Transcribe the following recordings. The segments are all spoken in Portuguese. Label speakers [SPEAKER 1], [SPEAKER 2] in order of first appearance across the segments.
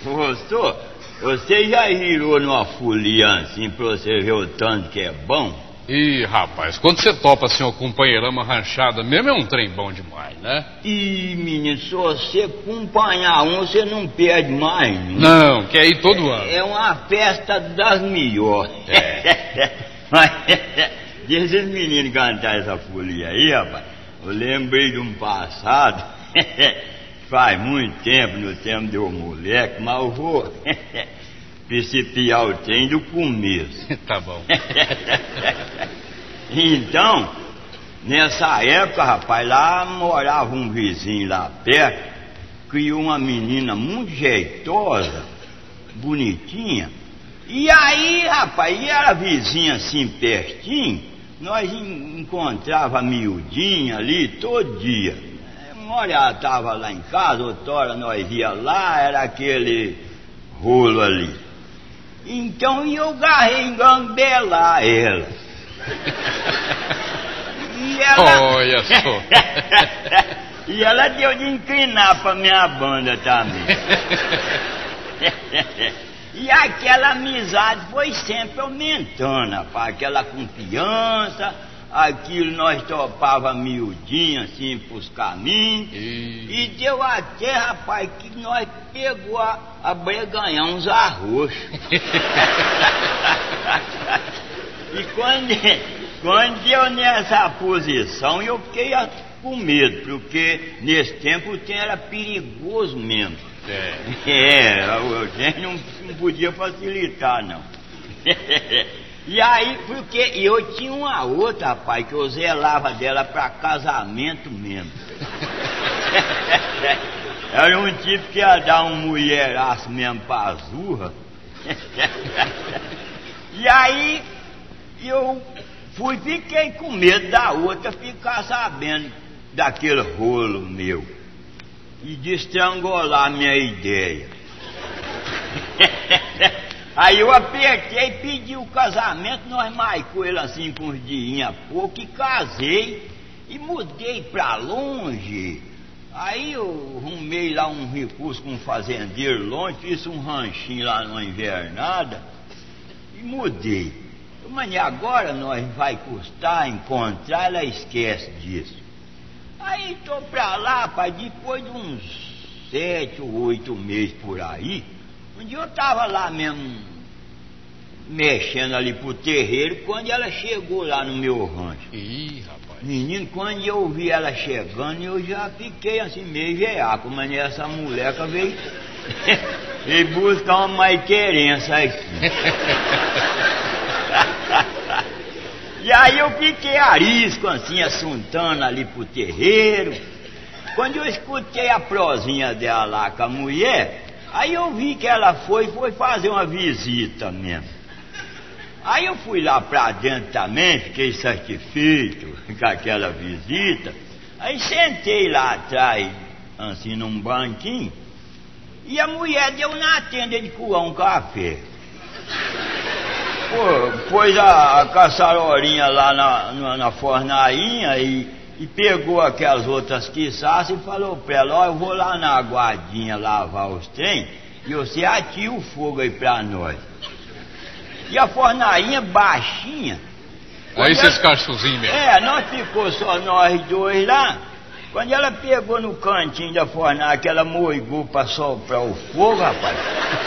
[SPEAKER 1] Gostou? Você já girou numa folia assim pra você ver o tanto que é bom?
[SPEAKER 2] Ih, rapaz, quando você topa assim uma companheirama ranchada mesmo é um trem bom demais, né?
[SPEAKER 1] Ih, menino, se você acompanhar você não perde mais.
[SPEAKER 2] Não, quer ir todo ano.
[SPEAKER 1] É uma festa das melhores. Mas, deixa os meninos cantar essa folia aí, rapaz. Eu lembrei de um passado, faz muito tempo, no tempo de eu moleque, mas eu vou principiar o trem do começo.
[SPEAKER 2] Tá bom.
[SPEAKER 1] Então, nessa época, rapaz, lá morava um vizinho lá perto, criou uma menina muito jeitosa, bonitinha. E aí, rapaz, e era vizinha assim pertinho, nós encontrava a miudinha ali todo dia. Uma hora ela estava lá em casa, outra hora nós ia lá, era aquele rolo ali. Então eu garrei engambelar ela. E ela...
[SPEAKER 2] Olha só.
[SPEAKER 1] E ela deu de inclinar pra minha banda também. E aquela amizade foi sempre aumentando, rapaz. Aquela confiança, aquilo nós topava miudinho assim pros caminhos. E deu até, rapaz, que nós pegou a breganhar uns arroxos. E quando deu nessa posição, eu fiquei com medo, porque nesse tempo o trem era perigoso mesmo. O trem não podia facilitar, não. E aí, porque eu tinha uma outra, rapaz, que eu zelava dela pra casamento mesmo. Era um tipo que ia dar um mulheraço mesmo pra zurra. E aí, eu fiquei com medo da outra ficar sabendo daquele rolo meu e de estrangular minha ideia. Aí eu apertei, pedi o casamento, nós marcou ele assim com uns dias pouco e casei e mudei pra longe. Aí eu arrumei lá um recurso com um fazendeiro longe, fiz um ranchinho lá numa invernada e mudei. Mas agora nós vai custar encontrar, ela esquece disso. Aí tô pra lá, rapaz, depois de uns 7 ou 8 meses por aí, um dia eu tava lá mesmo, mexendo ali pro terreiro, quando ela chegou lá no meu rancho.
[SPEAKER 2] Ih, rapaz.
[SPEAKER 1] Menino, quando eu vi ela chegando, eu já fiquei assim meio veaco, mas essa moleca veio buscar uma maiquerença aqui. E aí eu fiquei arisco assim, assuntando ali pro terreiro. Quando eu escutei a prosinha dela lá com a mulher, aí eu vi que ela foi fazer uma visita mesmo. Aí eu fui lá pra dentro também, fiquei satisfeito com aquela visita. Aí sentei lá atrás, assim, num banquinho, e a mulher deu na tenda de coar um café. Pôs a caçarolinha lá na fornainha e pegou aquelas outras quiçaças e falou pra ela: ó, eu vou lá na aguadinha lavar os trem e você atia o fogo aí pra nós. E a fornainha baixinha.
[SPEAKER 2] Aí vocês ficaram sozinhos mesmo.
[SPEAKER 1] Nós ficou só nós dois lá. Quando ela pegou no cantinho da fornalha, que ela moigou pra soprar o fogo, rapaz.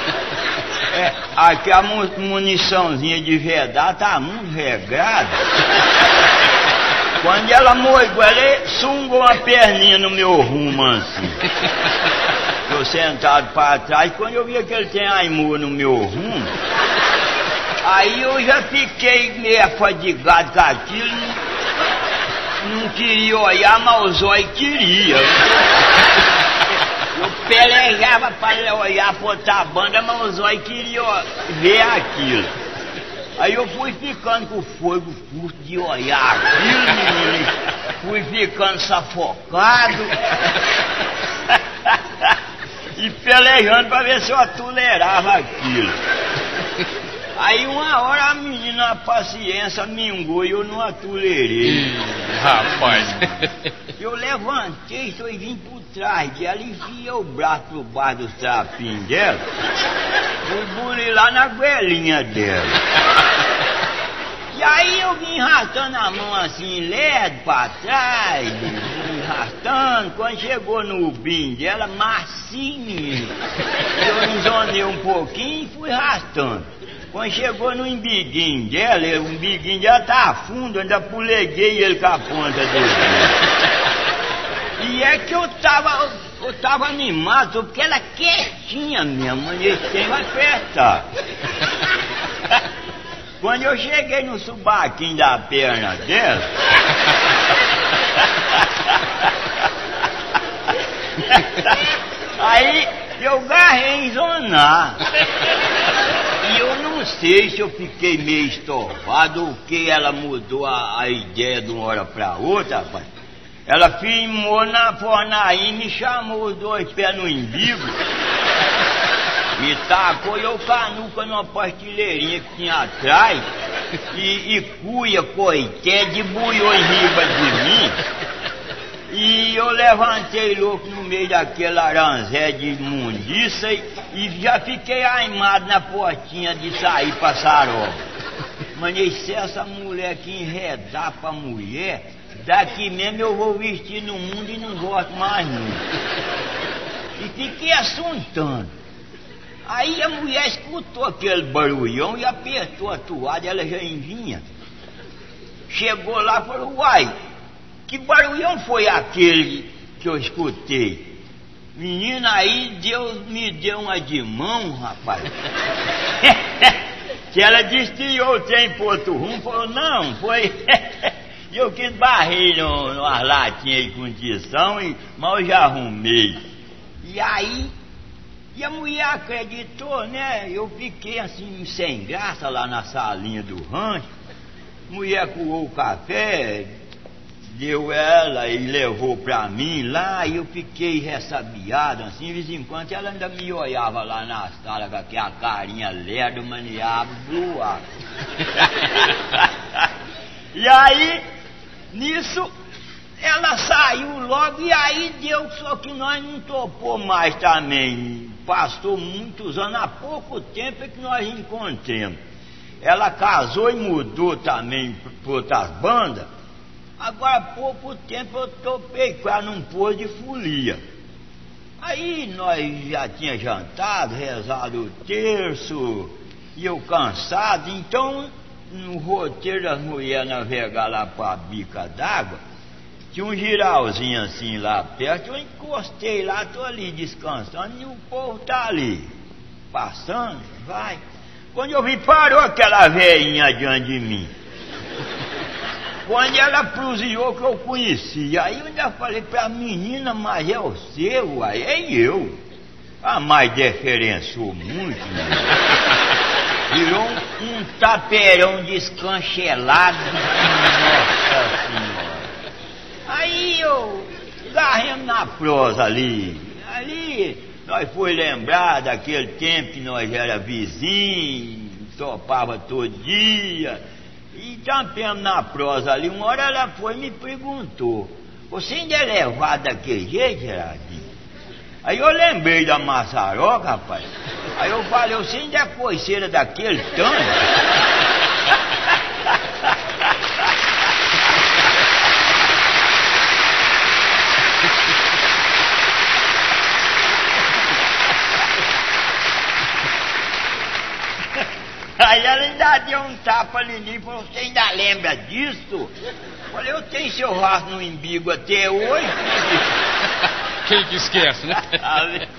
[SPEAKER 1] Aqui a muniçãozinha de vedar tá muito regrada. Quando ela moigou, ela sungou uma perninha no meu rumo assim. Eu sentado pra trás, quando eu vi aquele trem aimou no meu rumo, aí eu já fiquei meio afadigado com aquilo, não queria olhar, mas os olhos queriam. Eu pelejava para olhar pra outra banda, mas os olhos queriam ver aquilo. Aí eu fui ficando com o fogo curto de olhar aquilo, menino, fui ficando sufocado. E pelejando para ver se eu tolerava aquilo. Aí uma hora a menina, a paciência mingou e eu não atulerei.
[SPEAKER 2] Rapaz.
[SPEAKER 1] Eu levantei e vim por trás dela e enfiei o braço por baixo dos trapinhos dela. Fui burilar na goelinha dela. E aí eu vim arrastando a mão assim, ledo pra trás, vim arrastando. Quando chegou no ubinho dela, macinho, eu enzonei um pouquinho e fui arrastando. Quando chegou no umbiguinho dela, o umbiguinho dela tá fundo, eu ainda puleguei ele com a ponta dele. E é que eu tava animado, porque ela é quietinha mesmo, e sem apertar. Quando eu cheguei no subaquinho da perna dela, aí eu garrei em zonar. E eu não sei se eu fiquei meio estorvado ou que ela mudou a ideia de uma hora pra outra, rapaz. Ela firmou na fornaí e me chamou os dois pés no umbigo. Me tacou eu canuca numa pastileirinha que tinha atrás e cuia, coité, debuiou em riba de mim. E eu levantei louco no meio daquele aranzé de imundiça e já fiquei aimado na portinha de sair pra Saroba. Mas se essa mulher que enredar pra mulher, daqui mesmo eu vou vestir no mundo e não volto mais nunca. E fiquei assuntando. Aí a mulher escutou aquele barulhão e apertou a toalha, ela já vinha. Chegou lá e falou, uai, que barulhão foi aquele que eu escutei? Menina, aí Deus me deu uma de mão, rapaz. Que ela desviou o trem pro outro rumo, falou, não, foi... eu que barrei numas latinhas aí com tição, mas eu já arrumei. E aí... E a mulher acreditou, né? Eu fiquei assim, sem graça lá na salinha do rancho. A mulher coou o café, deu ela e levou pra mim lá. E eu fiquei ressabiado, assim, de vez em quando. Ela ainda me olhava lá na sala com aquela carinha lerda, maniável, blua. E aí, nisso... ela saiu logo e aí deu, só que nós não topou mais também. Passou muitos anos, há pouco tempo é que nós encontramos. Ela casou e mudou também para outras bandas. Agora há pouco tempo eu topei com ela num posto de folia. Aí nós já tínhamos jantado, rezado o terço, e eu cansado, então no roteiro das mulheres navegar lá para a bica d'água, tinha um giralzinho assim lá perto, eu encostei lá, tô ali descansando e o povo tá ali, passando, vai. Quando eu vi, parou aquela velhinha diante de mim. Quando ela prusiou que eu conhecia, aí eu ainda falei pra menina, mas é o seu, aí é eu. Ah, mas diferenciou muito, né? Virou um taperão descanchelado. Nossa Senhora. Aí eu garremos na prosa ali. Ali nós foi lembrar daquele tempo que nós era vizinhos, topava todo dia. E tampemos na prosa ali. Uma hora ela foi e me perguntou, você ainda é levado daquele jeito, Gerardinho? Aí eu lembrei da maçaroca, rapaz. Aí eu falei, você ainda é coiceira daquele tanto? Aí ela ainda deu um tapa ali em mim e falou, você ainda lembra disso? Eu falei, eu tenho seu rastro no umbigo até hoje.
[SPEAKER 2] Quem que esquece, né?